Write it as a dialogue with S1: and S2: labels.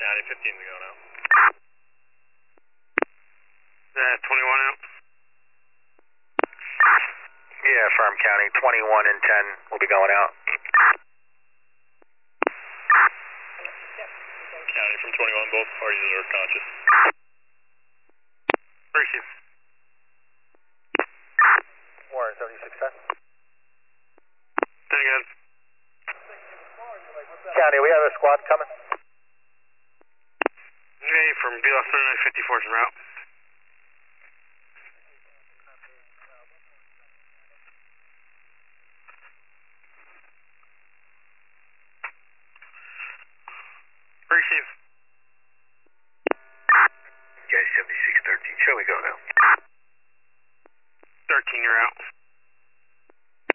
S1: County 15 to go now. 21 out.
S2: Yeah, Farm County, 21 and 10 will be going out.
S1: County from 21, both parties are conscious.
S2: Appreciate it. Warren, 7610.
S1: Say again.
S2: County, we have a squad coming.
S1: Jay from BLS 3954 is en route.